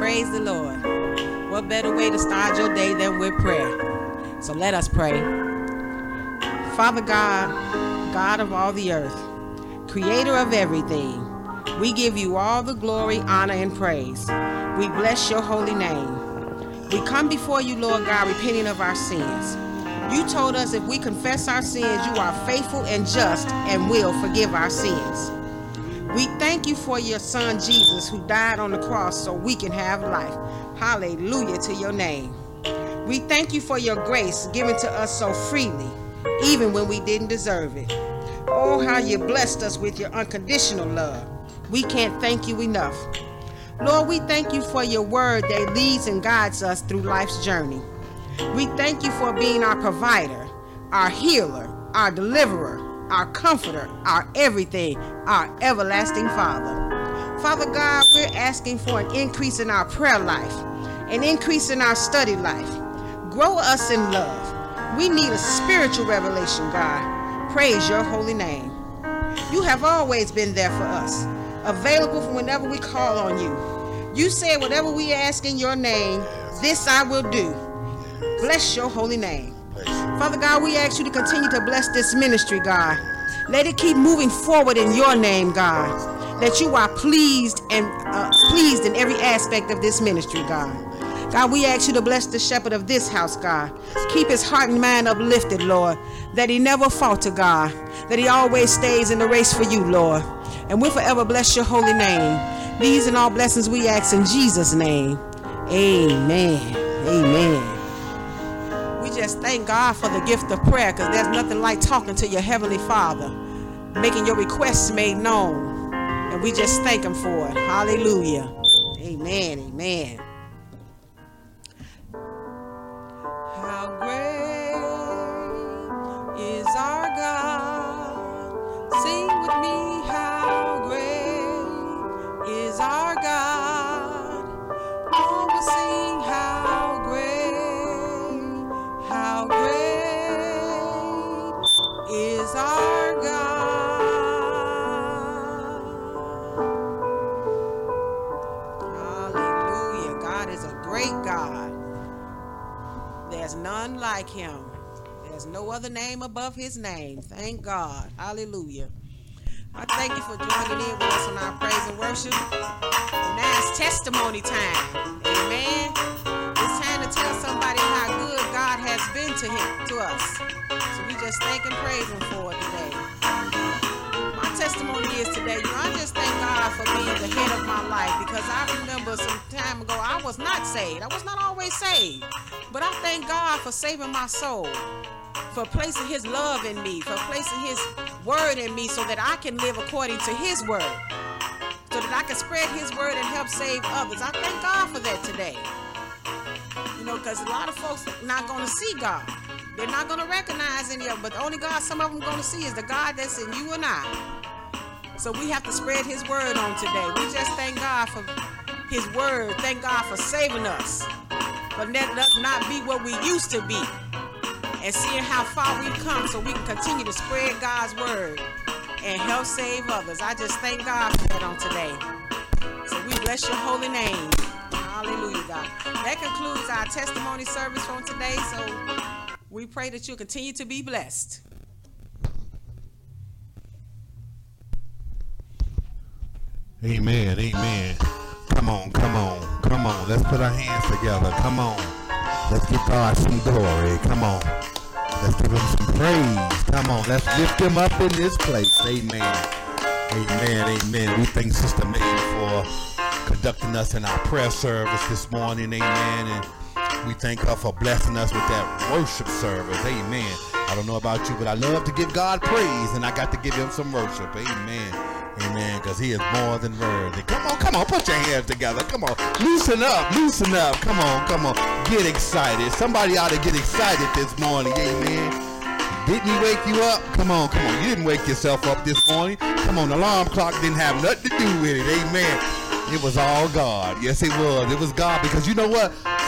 Praise the Lord. What better way to start your day than with prayer? So let us pray. Father God, God of all the earth, creator of everything, we give you all the glory, honor, and praise. We bless your holy name. We come before you, Lord God, repenting of our sins. You told us if we confess our sins, you are faithful and just and will forgive our sins. We thank you for your son, Jesus, who died on the cross so we can have life. Hallelujah to your name. We thank you for your grace given to us so freely, even when we didn't deserve it. Oh, how you blessed us with your unconditional love. We can't thank you enough. Lord, we thank you for your word that leads and guides us through life's journey. We thank you for being our provider, our healer, our deliverer, our comforter, our everything, our everlasting Father. Father God, we're asking for an increase in our prayer life, an increase in our study life. Grow us in love. We need a spiritual revelation, God. Praise your holy name. You have always been there for us, available for whenever we call on you. You said whatever we ask in your name, this I will do. Bless your holy name. Father God, we ask you to continue to bless this ministry, God. Let it keep moving forward in your name, God. That you are pleased in every aspect of this ministry, God. God, we ask you to bless the shepherd of this house, God. Keep his heart and mind uplifted, Lord. That he never falter, God. That he always stays in the race for you, Lord. And we'll forever bless your holy name. These and all blessings we ask in Jesus' name. Amen. Amen. We just thank God for the gift of prayer, because there's nothing like talking to your heavenly Father, making your requests made known. And we just thank him for it. Hallelujah. Amen. Amen. How great is our God? Sing with me, how great is our God? Oh, we'll sing how great is our God. Hallelujah. God is a great God. There's none like him. There's no other name above his name. Thank God. Hallelujah. I thank you for joining in with us on our praise and worship. And now it's testimony time. Amen. It's time to tell somebody how good God has been to us. So we just thank and praise him for it today. My testimony is today, I just thank God for being the head of my life, because I remember some time ago I was not saved. I was not always saved. But I thank God for saving my soul, for placing his love in me, for placing his word in me so that I can live according to his word, so that I can spread his word and help save others. I thank God for that today. Because a lot of folks are not going to see God. They're not going to recognize any of it, but the only God some of them going to see is the God that's in you and I. So we have to spread his word on today. We just thank God for his word. Thank God for saving us, for letting us not be what we used to be, and seeing how far we've come so we can continue to spread God's word and help save others. I just thank God for that on today. So we bless your holy name. Hallelujah, God. That concludes our testimony service from today. So we pray that you'll continue to be blessed. Amen. Amen. Come on. Let's put our hands together. Come on. Let's give God some glory. Come on. Let's give him some praise. Come on. Let's lift him up in this place. Amen. Amen. We thank Sister May for conducting us in our prayer service this morning. Amen. And we thank her for blessing us with that worship service. Amen. I don't know about you, but I love to give God praise, and I got to give him some worship. Amen. Because he is more than worthy. Come on, put your hands together. Come on, loosen up. Come on, get excited. Somebody ought to get excited this morning. Amen. Didn't he wake you up? Come on. You didn't wake yourself up this morning. Come on, the alarm clock didn't have nothing to do with it. Amen. It was all God. Yes, it was. It was God, because you know what?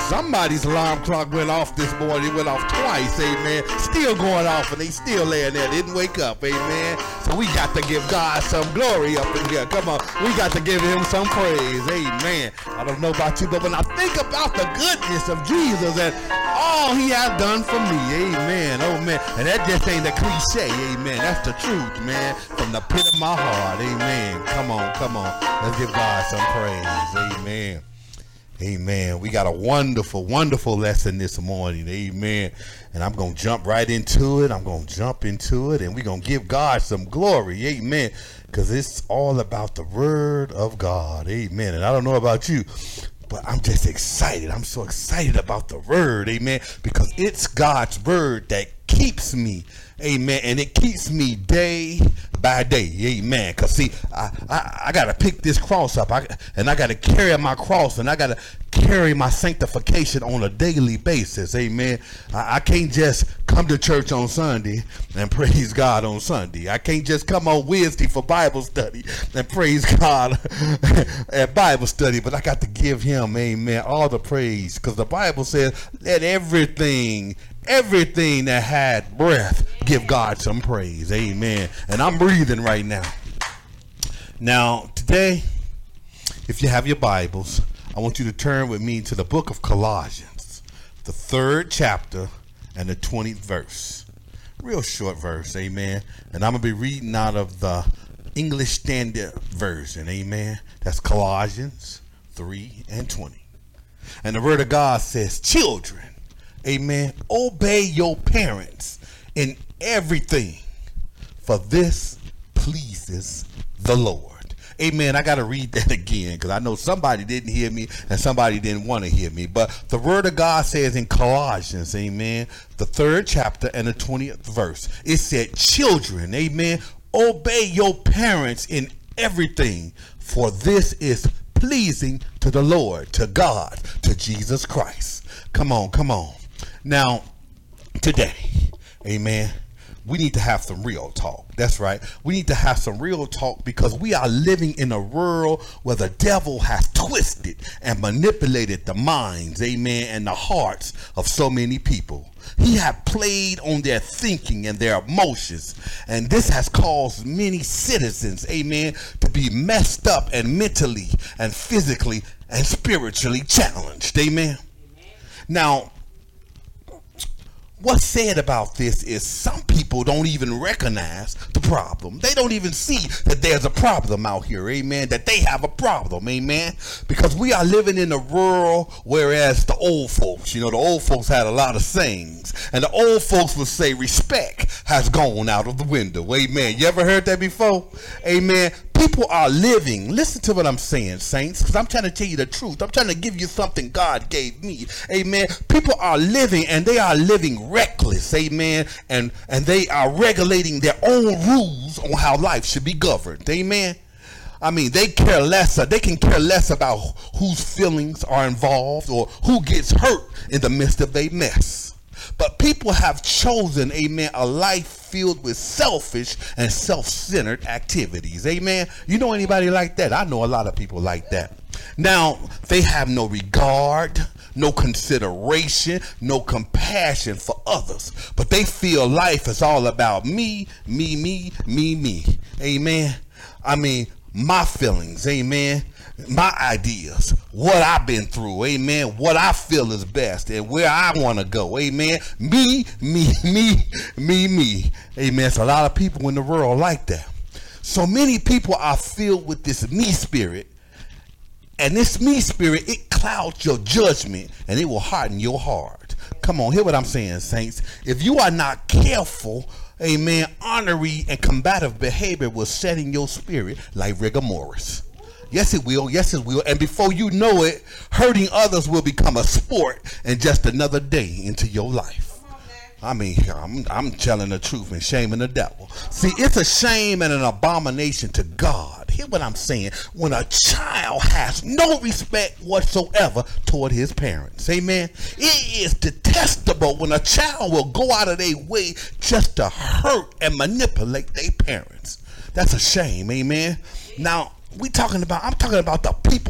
Somebody's alarm clock went off this morning. It went off twice, amen. Still going off, and they still laying there. Didn't wake up, amen. So we got to give God some glory up in here. Come on. We got to give him some praise, amen. I don't know about you, but when I think about the goodness of Jesus and all he has done for me, amen, oh man. And that just ain't a cliche, amen. That's the truth, man. From the pit of my heart, amen. Come on, come on. Let's give God some praise, amen. Amen. We got a wonderful, wonderful lesson this morning. Amen. And I'm going to jump right into it. I'm going to jump into it, and we're going to give God some glory. Amen. Because it's all about the word of God. Amen. And I don't know about you, but I'm just excited. I'm so excited about the word. Amen. Because it's God's word that keeps me. Amen. And it keeps me day by day. Amen. Because see, I got to pick this cross up. And I got to carry my cross. And I got to carry my sanctification on a daily basis. Amen. I can't just come to church on Sunday and praise God on Sunday. I can't just come on Wednesday for Bible study and praise God at Bible study. But I got to give him, amen, all the praise. Because the Bible says, let everything that had breath give God some praise. Amen. And I'm breathing right now. Now, today, if you have your Bibles, I want you to turn with me to the book of Colossians, the 3rd chapter and the 20th verse. Real short verse, amen. And I'm going to be reading out of the English Standard Version, amen. That's Colossians 3:20. And the word of God says, children, amen, obey your parents in everything, for this pleases the Lord. Amen. I got to read that again because I know somebody didn't hear me and somebody didn't want to hear me. But the word of God says in Colossians, amen, the 3rd chapter and the 20th verse, it said, children, amen, obey your parents in everything, for this is pleasing to the Lord, to God, to Jesus Christ. Come on, come on. Now, today, amen, we need to have some real talk. That's right. We need to have some real talk because we are living in a world where the devil has twisted and manipulated the minds, amen, and the hearts of so many people. He has played on their thinking and their emotions, and this has caused many citizens, amen, to be messed up and mentally and physically and spiritually challenged, amen. Now, what's said about this is some people don't even recognize the problem. They don't even see that there's a problem out here, amen, that they have a problem, amen, because we are living in a world whereas the old folks, the old folks had a lot of sayings, and the old folks would say respect has gone out of the window, amen. You ever heard that before? Amen. People are living, listen to what I'm saying, saints, because I'm trying to tell you the truth. I'm trying to give you something God gave me, amen. People are living, and they are living reckless, amen, and they are regulating their own rules on how life should be governed, amen. I mean, they can care less about whose feelings are involved or who gets hurt in the midst of their mess. But people have chosen, amen, a life filled with selfish and self-centered activities, amen. You know anybody like that? I know a lot of people like that. Now, they have no regard, no consideration, no compassion for others, but they feel life is all about me, amen. I mean, my feelings, amen, my ideas, what I've been through, amen, what I feel is best and where I want to go, amen, me, amen. So a lot of people in the world like that. So many people are filled with this me spirit, and this me spirit, it clouds your judgment and it will harden your heart. Come on, hear what I'm saying, saints. If you are not careful, amen, ornery and combative behavior will set in your spirit like rigor mortis. Yes, it will. Yes, it will. And before you know it, hurting others will become a sport and just another day into your life. I mean, I'm telling the truth and shaming the devil. See, it's a shame and an abomination to God. Hear what I'm saying. When a child has no respect whatsoever toward his parents. Amen. It is detestable when a child will go out of their way just to hurt and manipulate their parents. That's a shame. Amen. Now, I'm talking about the people who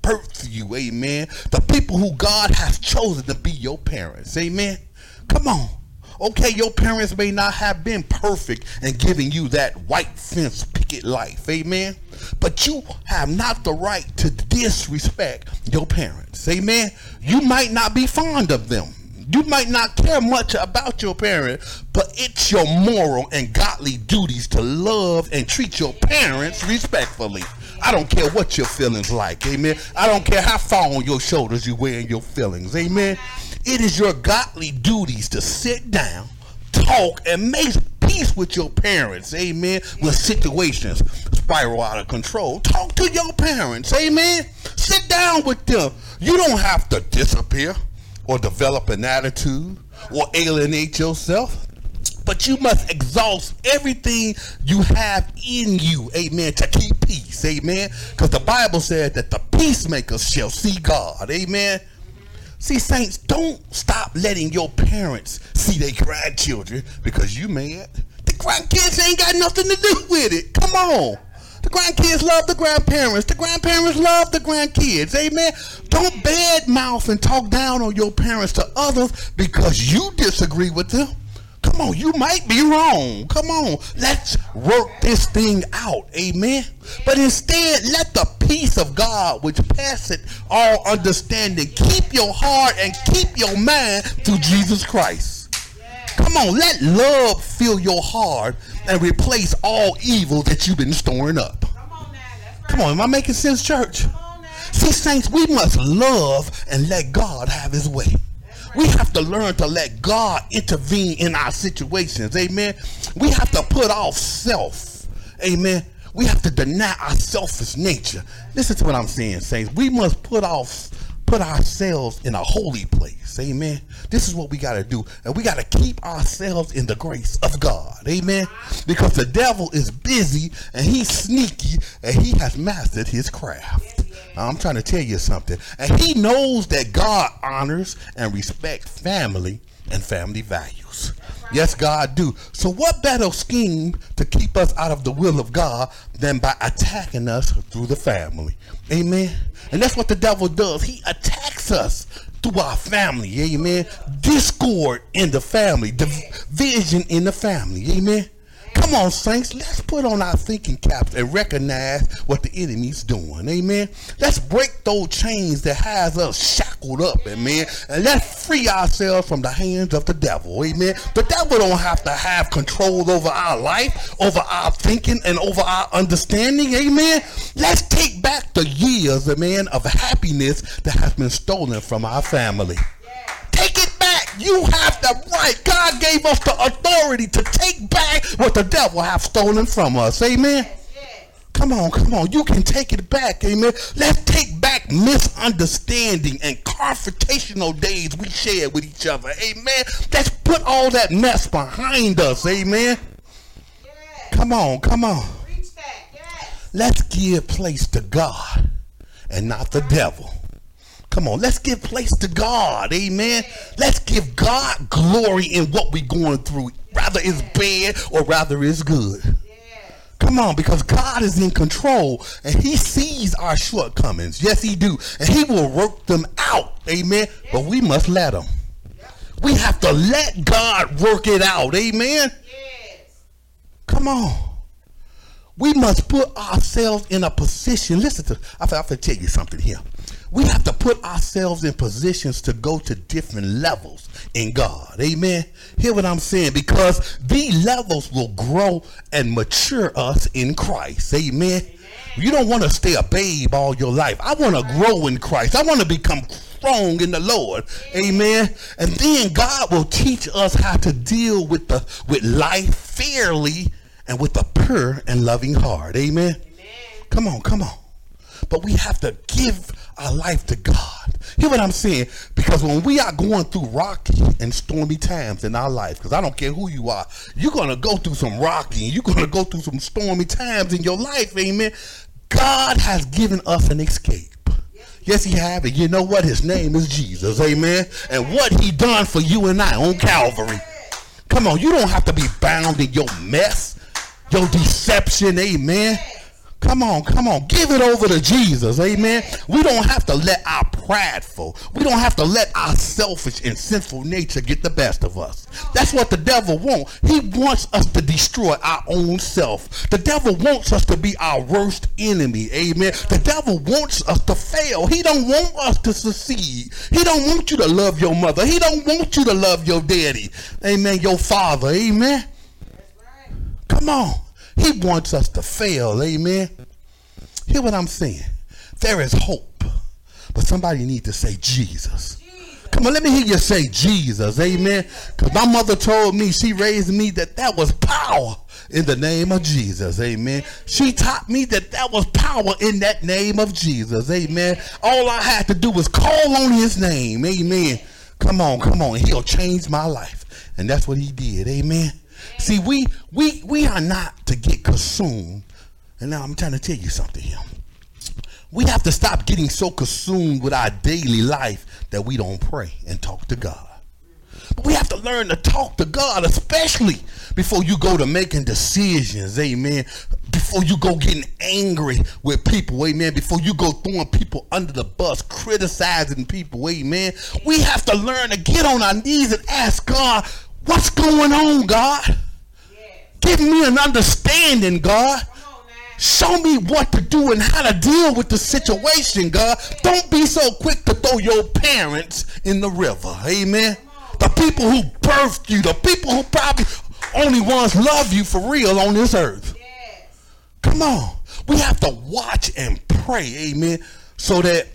birthed you, amen. The people who God has chosen to be your parents, amen. Come on. Okay, your parents may not have been perfect in giving you that white fence picket life, amen. But you have not the right to disrespect your parents, amen. You might not be fond of them. You might not care much about your parent, but it's your moral and godly duties to love and treat your parents respectfully. I don't care what your feelings like, amen. I don't care how far on your shoulders you wear your feelings, amen. It is your godly duties to sit down, talk, and make peace with your parents, amen. When situations spiral out of control, talk to your parents, amen. Sit down with them. You don't have to disappear or develop an attitude or alienate yourself, but you must exhaust everything you have in you, amen, to keep peace, amen. Because the Bible said that the peacemakers shall see God, amen. See, saints, don't stop letting your parents see their grandchildren because you mad. The grandkids ain't got nothing to do with it. Come on. The grandkids love the grandparents. The grandparents love the grandkids. Amen. Don't badmouth and talk down on your parents to others because you disagree with them. Come on, you might be wrong. Come on, let's work this thing out. Amen. But instead, let the peace of God, which passeth all understanding, keep your heart and keep your mind through Jesus Christ. Come on, let love fill your heart and replace all evil that you've been storing up. Come on, am I making sense, church? See, saints, we must love and let God have his way. We have to learn to let God intervene in our situations. Amen. We have to put off self. Amen. We have to deny our selfish nature. Listen to what I'm saying, saints. We must put ourselves in a holy place. Amen. This is what we got to do. And we got to keep ourselves in the grace of God. Amen. Because the devil is busy and he's sneaky and he has mastered his craft. I'm trying to tell you something. And he knows that God honors and respects family and family values. Yes, God do. So what better scheme to keep us out of the will of God than by attacking us through the family? Amen. And that's what the devil does. He attacks us through our family. Amen. Discord in the family. Division in the family. Amen. Come on, saints, let's put on our thinking caps and recognize what the enemy's doing. Amen. Let's break those chains that has us shackled up. Amen. And let's free ourselves from the hands of the devil. Amen. The devil don't have to have control over our life, over our thinking, and over our understanding. Amen. Let's take back the years, amen, of happiness that has been stolen from our family. Take it back. You have the right. God gave us the authority to take back what the devil have stolen from us. Amen. Come on, come on. You can take it back. Amen. Let's take back misunderstanding and confrontational days we shared with each other. Amen. Let's put all that mess behind us. Amen. Come on, come on. Let's give place to God and not the devil. Come on, let's give place to God, amen. Let's give God glory in what we're going through, rather it's bad or rather it's good. Come on, because God is in control and he sees our shortcomings. Yes, he do. And he will work them out, amen. But we must let him. We have to let God work it out, amen. Come on. We must put ourselves in a position. Listen to, I have to tell you something here. We have to put ourselves in positions to go to different levels in God. Amen. Hear what I'm saying? Because these levels will grow and mature us in Christ. Amen. You don't want to stay a babe all your life. I want to grow in Christ. I want to become strong in the Lord. Amen. And then God will teach us how to deal with life fairly and with a pure and loving heart. Amen. Come on, come on. But we have to give our life to God. Hear what I'm saying? Because when we are going through rocky and stormy times in our life, because I don't care who you are, you're going to go through some rocky and you're going to go through some stormy times in your life. Amen. God has given us an escape. Yes, he has. And you know what? His name is Jesus. Amen. And what he done for you and I on Calvary. Come on. You don't have to be bound in your mess, your deception. Amen. Come on, come on. Give it over to Jesus. Amen. We don't have to let our prideful, we don't have to let our selfish and sinful nature get the best of us. That's what the devil wants. He wants us to destroy our own self. The devil wants us to be our worst enemy. Amen. The devil wants us to fail. He don't want us to succeed. He don't want you to love your mother. He don't want you to love your daddy. Amen. Your father. Amen. Come on. He wants us to fail. Amen. Hear what I'm saying. There is hope. But somebody need to say Jesus. Come on, let me hear you say Jesus. Amen. Because my mother told me, she raised me that was power in the name of Jesus. Amen. She taught me that was power in that name of Jesus. Amen. All I had to do was call on his name. Amen. Come on, come on. He'll change my life. And that's what he did. Amen. See, we are not to get consumed. And now I'm trying to tell you something here. We have to stop getting so consumed with our daily life that we don't pray and talk to God. But we have to learn to talk to God, especially before you go to making decisions. Amen. Before you go getting angry with people. Amen. Before you go throwing people under the bus, criticizing people. Amen. We have to learn to get on our knees and ask God, what's going on, God? Give me an understanding, God. Show me what to do and how to deal with the situation, God. Don't be so quick to throw your parents in the river. Amen. The people who birthed you, the people who probably only ones love you for real on this earth. Come on. We have to watch and pray, amen, so that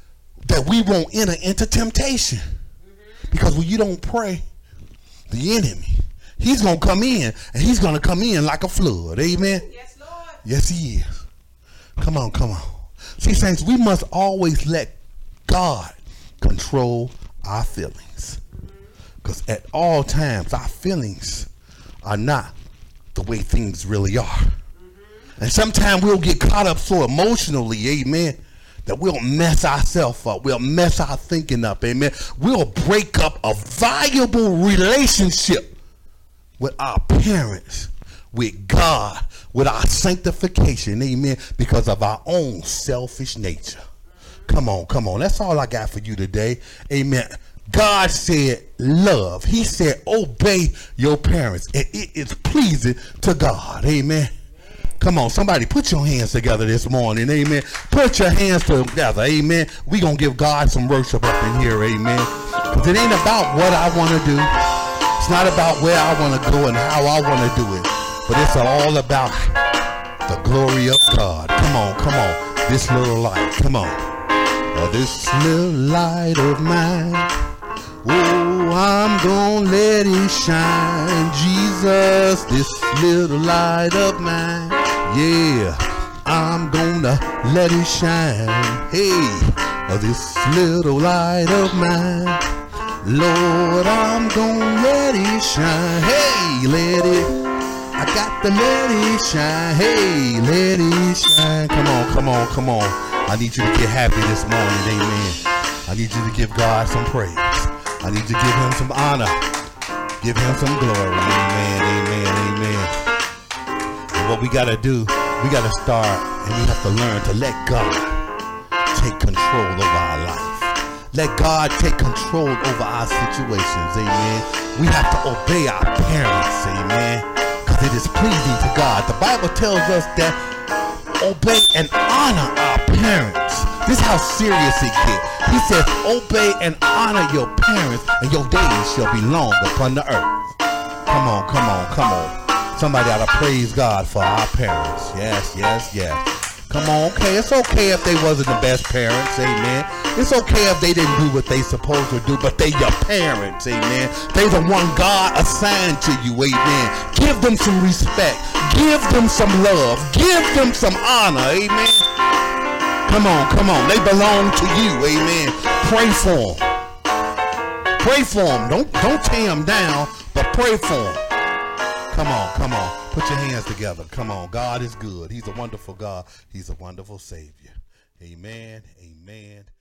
we won't enter into temptation. Because when you don't pray, the enemy, he's going to come in, and he's going to come in like a flood. Amen. Yes, Lord. Yes, he is. Come on, come on. See, saints, we must always let God control our feelings. Because at all times, our feelings are not the way things really are. And sometimes we'll get caught up so emotionally, amen, that we'll mess ourselves up. We'll mess our thinking up, amen. We'll break up a valuable relationship with our parents, with God, with our sanctification, amen, because of our own selfish nature. Come on, come on. That's all I got for you today, amen. God said love. He said obey your parents, and it is pleasing to God, amen. Come on, somebody put your hands together this morning, amen. Put your hands together, amen. We gonna give God some worship up in here, amen. Because it ain't about what I want to do. It's not about where I want to go and how I want to do it. But it's all about the glory of God. Come on, come on. This little light, come on. Oh, this little light of mine. Oh, I'm gonna let it shine. Jesus, this little light of mine. Yeah, I'm gonna let it shine. Hey, oh, this little light of mine. Lord, I'm gonna let it shine. Hey, let it, I got to let it shine. Hey, let it shine. Come on, come on, come on. I need you to get happy this morning, amen. I need you to give God some praise. I need to give him some honor. Give him some glory, amen, amen, amen. And what we gotta do, we got to start and we have to learn to let God take control over our life. Let God take control over our situations, amen. We have to obey our parents, amen, because it is pleasing to God. The Bible tells us that obey and honor our parents. This is how serious it gets. He says, obey and honor your parents, and your days shall be long upon the earth. Come on, come on, come on. Somebody ought to praise God for our parents. Yes, yes, yes. Come on, okay. It's okay if they wasn't the best parents, amen. It's okay if they didn't do what they supposed to do, but they your parents, amen. They the one God assigned to you, amen. Give them some respect. Give them some love. Give them some honor, amen. Come on, come on. They belong to you, amen. Pray for them. Pray for them. Don't tear them down, but pray for them. Come on, come on. Put your hands together. Come on. God is good. He's a wonderful God. He's a wonderful Savior. Amen. Amen.